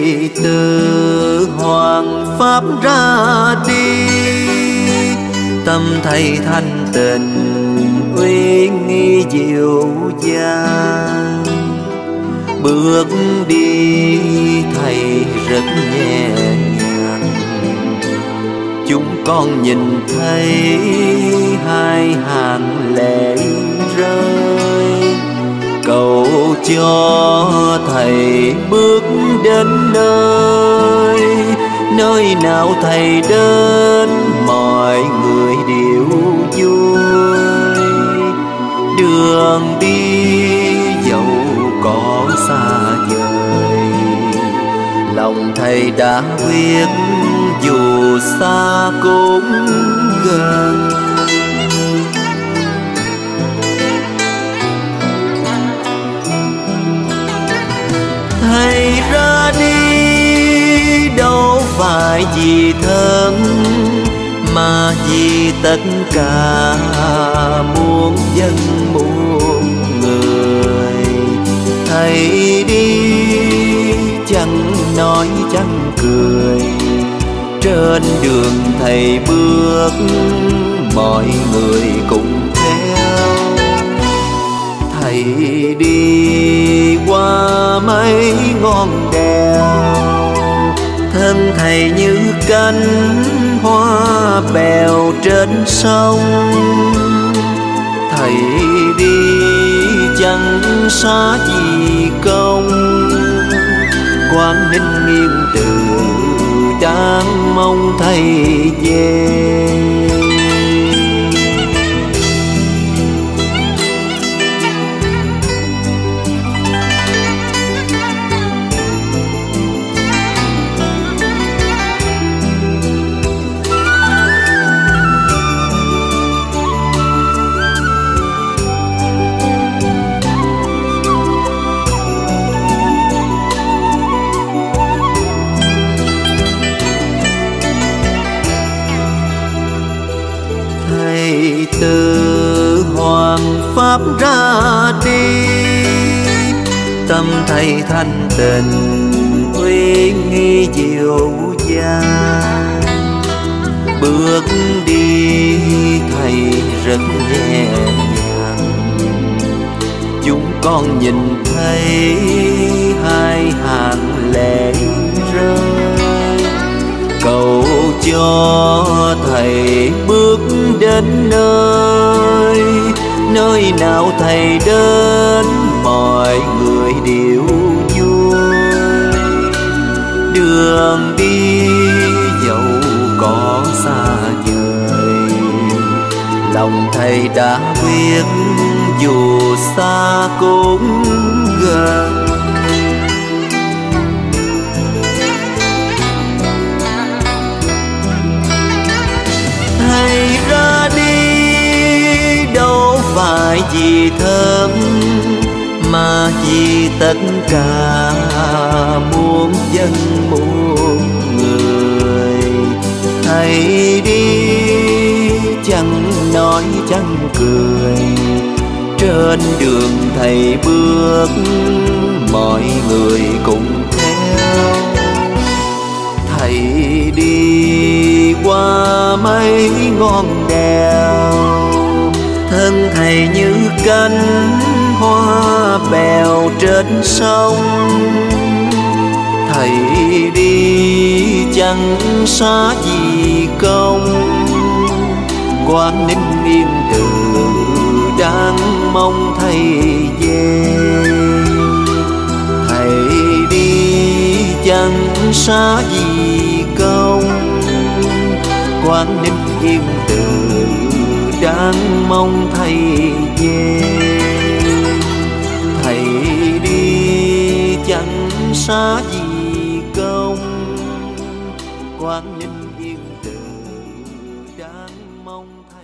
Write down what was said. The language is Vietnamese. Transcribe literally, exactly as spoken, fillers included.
từ hoàng pháp ra đi, tâm thầy thanh tịnh uy nghi dịu dàng. Bước đi thầy rất nhẹ nhàng, chúng con nhìn thấy hai hàng lệ rơi. Cầu cho thầy bước đến nơi, nơi nào thầy đến mọi người đều vui. Đường đi dẫu có xa vời, lòng thầy đã quyết dù xa cũng gần. Thầy ra đi đâu phải vì thân, mà vì tất cả muôn dân muôn người. Thầy đi chẳng nói chẳng cười, trên đường thầy bước mọi người cùng theo. Thầy đi qua mấy ngọn đèo, thân thầy như cánh hoa bèo trên sông. Thầy đi chẳng xa gì công, Quang Ninh Nghiên Từ đang mong thầy về. Từ hoàng pháp ra đi, tâm thầy thanh tịnh uy nghi dịu dàng. Bước đi thầy rất nhẹ nhàng, chúng con nhìn thấy hai hàng lệ rơi. Cầu cho thầy bước đến nơi, nơi nào thầy đến mọi người đều vui. Đường đi dẫu có xa vời, lòng thầy đã quyết dù xa cũng gần. Thầy ra đi đâu phải vì thân, mà vì tất cả muôn dân muôn người. Thầy đi chẳng nói chẳng cười, trên đường thầy bước mọi người cùng theo. Thầy đi qua mấy ngọn đèo, thân thầy như cánh hoa bèo trên sông. Thầy đi chẳng xa gì công, Quang Ninh Nghiên Từ đang mong thầy về. Thầy đi chẳng xa gì công, Quang Ninh Nghiên Từ đang mong thầy về. Thầy đi chẳng xa gì công, Quang Ninh Nghiên Từ đang mong thầy